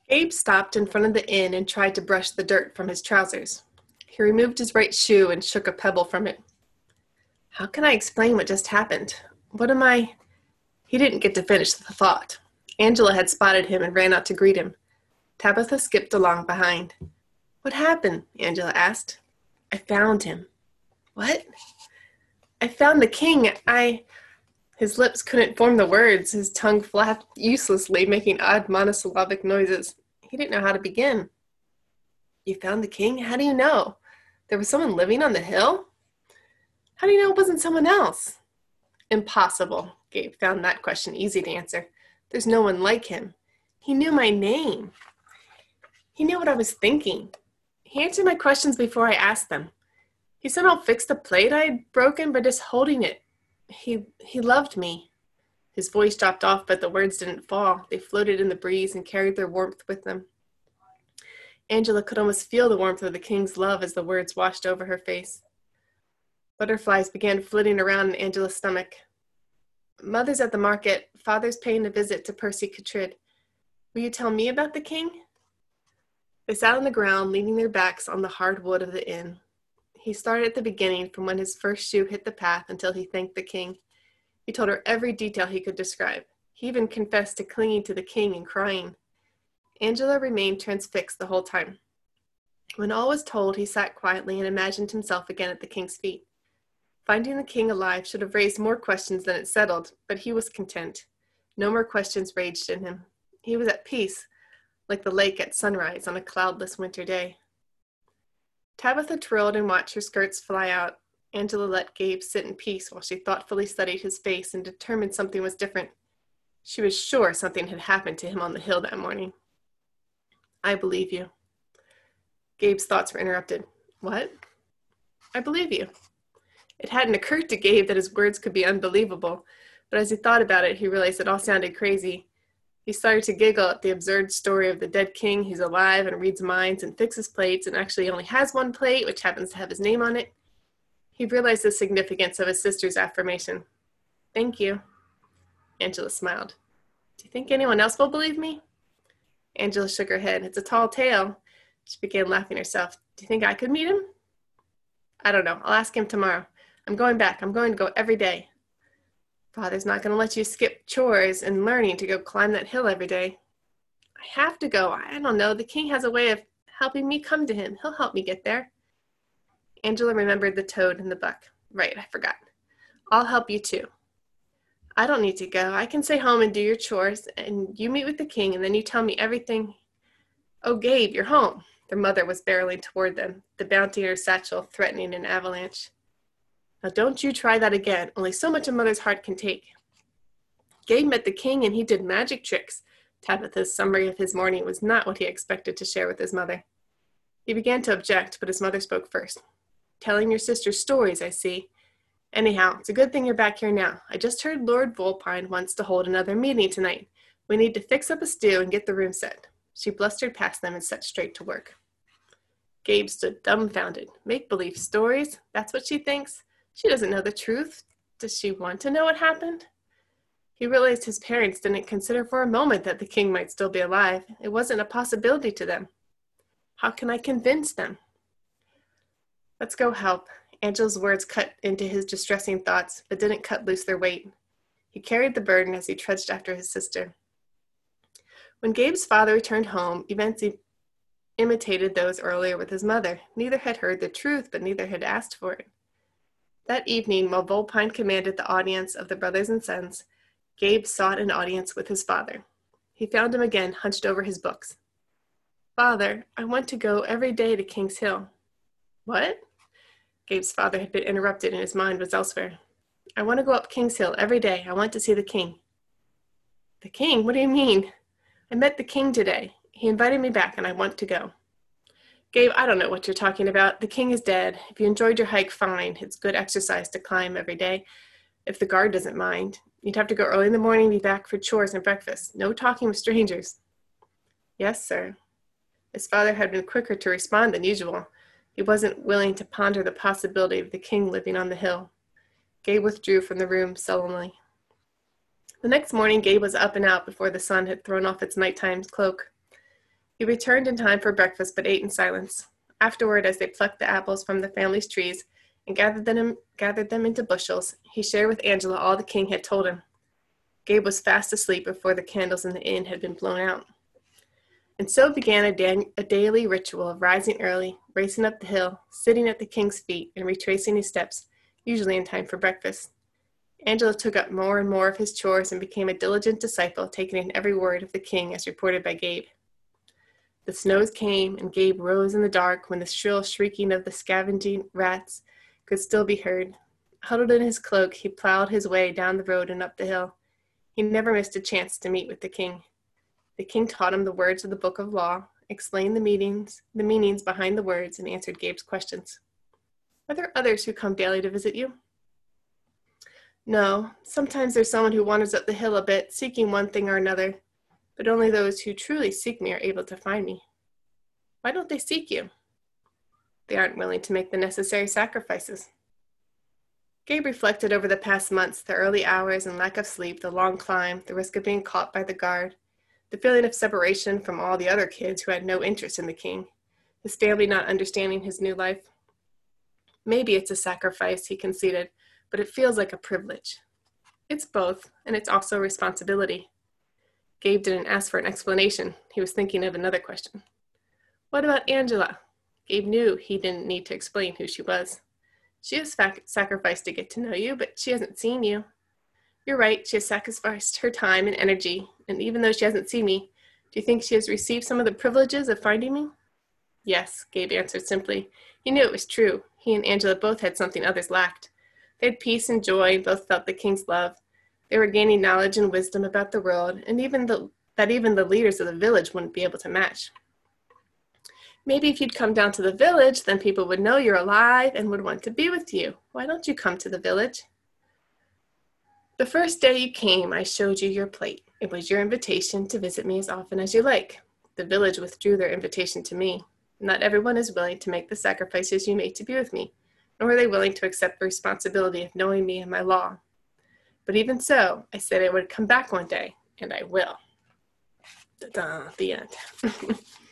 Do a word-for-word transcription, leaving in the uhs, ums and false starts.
Gabe stopped in front of the inn and tried to brush the dirt from his trousers. He removed his right shoe and shook a pebble from it. How can I explain what just happened? What am I... He didn't get to finish the thought. Angela had spotted him and ran out to greet him. Tabitha skipped along behind. What happened? Angela asked. I found him. What? I found the king. I... His lips couldn't form the words. His tongue flapped uselessly, making odd monosyllabic noises. He didn't know how to begin. You found the king? How do you know? There was someone living on the hill? How do you know it wasn't someone else? Impossible. Gabe found that question easy to answer. There's no one like him. He knew my name. He knew what I was thinking. He answered my questions before I asked them. He somehow fixed the plate I had broken by just holding it. He he loved me. His voice dropped off, but the words didn't fall. They floated in the breeze and carried their warmth with them. Angela could almost feel the warmth of the king's love as the words washed over her face. Butterflies began flitting around in Angela's stomach. Mother's at the market. Father's paying a visit to Percy Catrid. Will you tell me about the king? They sat on the ground, leaning their backs on the hard wood of the inn. He started at the beginning, from when his first shoe hit the path until he thanked the king. He told her every detail he could describe. He even confessed to clinging to the king and crying. Angela remained transfixed the whole time. When all was told, he sat quietly and imagined himself again at the king's feet. Finding the king alive should have raised more questions than it settled, but he was content. No more questions raged in him. He was at peace, like the lake at sunrise on a cloudless winter day. Tabitha trilled and watched her skirts fly out. Angela let Gabe sit in peace while she thoughtfully studied his face and determined something was different. She was sure something had happened to him on the hill that morning. I believe you. Gabe's thoughts were interrupted. What? I believe you. It hadn't occurred to Gabe that his words could be unbelievable, but as he thought about it, he realized it all sounded crazy. He started to giggle at the absurd story of the dead king who's alive and reads minds and fixes plates and actually only has one plate, which happens to have his name on it. He realized the significance of his sister's affirmation. Thank you. Angela smiled. Do you think anyone else will believe me? Angela shook her head. It's a tall tale. She began laughing herself. Do you think I could meet him? I don't know. I'll ask him tomorrow. I'm going back. I'm going to go every day. Father's not going to let you skip chores and learning to go climb that hill every day. I have to go. I don't know. The king has a way of helping me come to him. He'll help me get there. Angela remembered the toad and the buck. Right, I forgot. I'll help you too. I don't need to go. I can stay home and do your chores, and you meet with the king, and then you tell me everything. Oh, Gabe, you're home. Their mother was barreling toward them, the bounty in her satchel threatening an avalanche. Now don't you try that again. Only so much a mother's heart can take. Gabe met the king and he did magic tricks. Tabitha's summary of his morning was not what he expected to share with his mother. He began to object, but his mother spoke first. Telling your sister stories, I see. Anyhow, it's a good thing you're back here now. I just heard Lord Volpine wants to hold another meeting tonight. We need to fix up a stew and get the room set. She blustered past them and set straight to work. Gabe stood dumbfounded. Make-believe stories? That's what she thinks? She doesn't know the truth. Does she want to know what happened? He realized his parents didn't consider for a moment that the king might still be alive. It wasn't a possibility to them. How can I convince them? Let's go help. Angela's words cut into his distressing thoughts, but didn't cut loose their weight. He carried the burden as he trudged after his sister. When Gabe's father returned home, events imitated those earlier with his mother. Neither had heard the truth, but neither had asked for it. That evening, while Volpine commanded the audience of the brothers and sons, Gabe sought an audience with his father. He found him again, hunched over his books. Father, I want to go every day to King's Hill. What? Gabe's father had been interrupted and his mind was elsewhere. I want to go up King's Hill every day. I want to see the king. The king? What do you mean? I met the king today. He invited me back and I want to go. Gabe, I don't know what you're talking about. The king is dead. If you enjoyed your hike, fine. It's good exercise to climb every day. If the guard doesn't mind. You'd have to go early in the morning and be back for chores and breakfast. No talking with strangers. Yes, sir. His father had been quicker to respond than usual. He wasn't willing to ponder the possibility of the king living on the hill. Gabe withdrew from the room sullenly. The next morning, Gabe was up and out before the sun had thrown off its nighttime cloak. He returned in time for breakfast, but ate in silence. Afterward, as they plucked the apples from the family's trees and gathered them, gathered them into bushels, he shared with Angela all the king had told him. Gabe was fast asleep before the candles in the inn had been blown out. And so began a, da- a daily ritual of rising early, racing up the hill, sitting at the king's feet, and retracing his steps, usually in time for breakfast. Angela took up more and more of his chores and became a diligent disciple, taking in every word of the king as reported by Gabe. The snows came, and Gabe rose in the dark when the shrill shrieking of the scavenging rats could still be heard. Huddled in his cloak, he plowed his way down the road and up the hill. He never missed a chance to meet with the king. The king taught him the words of the book of law, explained the meanings, the meanings behind the words, and answered Gabe's questions. Are there others who come daily to visit you? No, sometimes there's someone who wanders up the hill a bit, seeking one thing or another, but only those who truly seek me are able to find me. Why don't they seek you? They aren't willing to make the necessary sacrifices. Gabe reflected over the past months, the early hours and lack of sleep, the long climb, the risk of being caught by the guard, the feeling of separation from all the other kids who had no interest in the king, his family not understanding his new life. Maybe it's a sacrifice, he conceded, but it feels like a privilege. It's both, and it's also a responsibility. Gabe didn't ask for an explanation. He was thinking of another question. What about Angela? Gabe knew he didn't need to explain who she was. She has fac- sacrificed to get to know you, but she hasn't seen you. You're right, she has sacrificed her time and energy, and even though she hasn't seen me, do you think she has received some of the privileges of finding me? Yes, Gabe answered simply. He knew it was true. He and Angela both had something others lacked. They had peace and joy, both felt the king's love. They were gaining knowledge and wisdom about the world, and even the, that even the leaders of the village wouldn't be able to match. Maybe if you'd come down to the village, then people would know you're alive and would want to be with you. Why don't you come to the village? The first day you came, I showed you your plate. It was your invitation to visit me as often as you like. The village withdrew their invitation to me. Not everyone is willing to make the sacrifices you made to be with me, nor are they willing to accept the responsibility of knowing me and my law. But even so, I said I would come back one day, and I will. Da-da, the end.